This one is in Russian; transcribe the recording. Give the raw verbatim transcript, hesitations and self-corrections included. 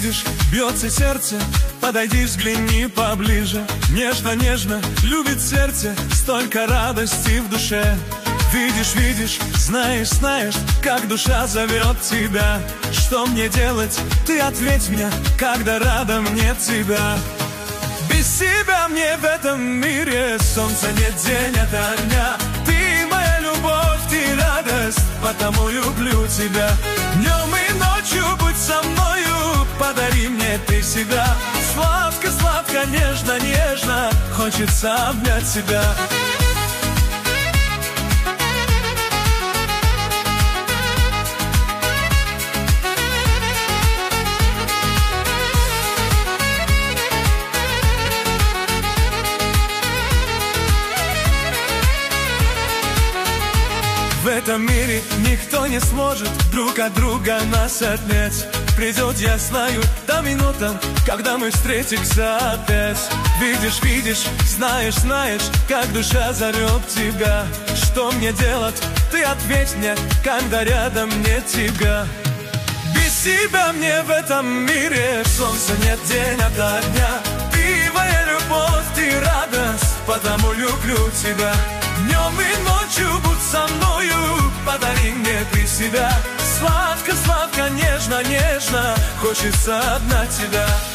видишь, бьется сердце, подойди, взгляни поближе. Нежно-нежно любит сердце, столько радости в душе. Видишь, видишь, знаешь, знаешь, как душа зовет тебя. Что мне делать? Ты ответь мне, когда рядом нет тебя. Без тебя мне в этом мире солнца нет, день ото дня. Ты моя любовь, ты радость, потому люблю тебя. Днем и ночью будь со мною, подари мне ты себя. Сладко, сладко, нежно, нежно, хочется обнять тебя. В этом мире никто не сможет друг от друга нас отнять. Придет, я знаю, та минута, когда мы встретимся опять. Видишь, видишь, знаешь, знаешь, как душа зовет тебя. Что мне делать? Ты ответь мне, когда рядом нет тебя. Без тебя мне в этом мире солнца нет, день ото дня. Ты моя любовь, ты радость, потому люблю тебя. Днем и ночью будь со мною, подари мне ты себя. Сладко, сладко, нежно, нежно, хочется обнять тебя.